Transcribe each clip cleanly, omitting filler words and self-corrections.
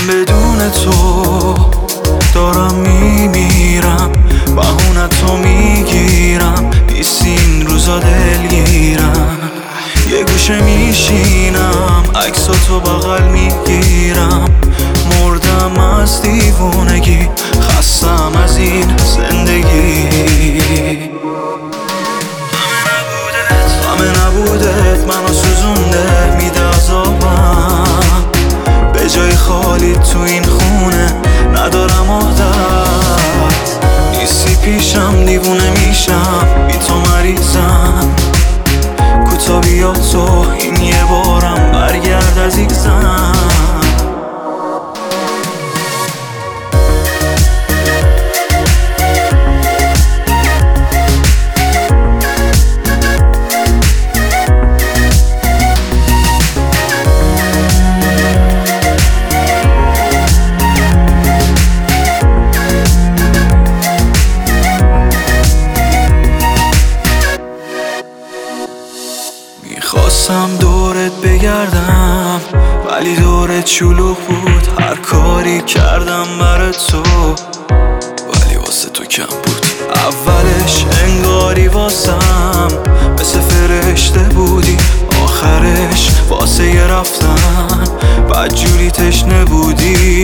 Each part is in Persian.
بدون تو دارم میمیرم، بهونتو میگیرم، نیستی این روزا دلگیرم. یه گوشه میشینم عکساتو بغل میگیرم، مردم از دیوونگی، خستم از این زندگی. همه نبودت منو سوزونده میده عذابم، به جای خالی تو این خونه ندارم عادت. نیستی پیشم دیوونه میشم، بی تو مریضم، کوتا بیا تو این یه بارم برگرد عزیزم. میخواستم دورت بگردم ولی دورت شلوغ بود، هر کاری کردم برای تو ولی واسه تو کم بود. اولش انگاری واسم مثل فرشته بودی، آخرش واسه یه رفتن بدجوری تشنه بودی.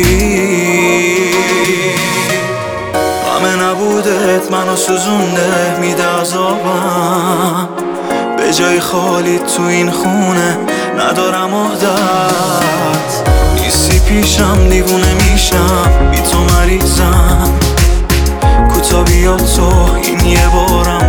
همه نبودت منو سوزونده میده عذابم، به جای خالی تو این خونه ندارم عادت. نیستی پیشم دیوونه میشم، بی تو مریضم، کوتا بیا تو این یه بارم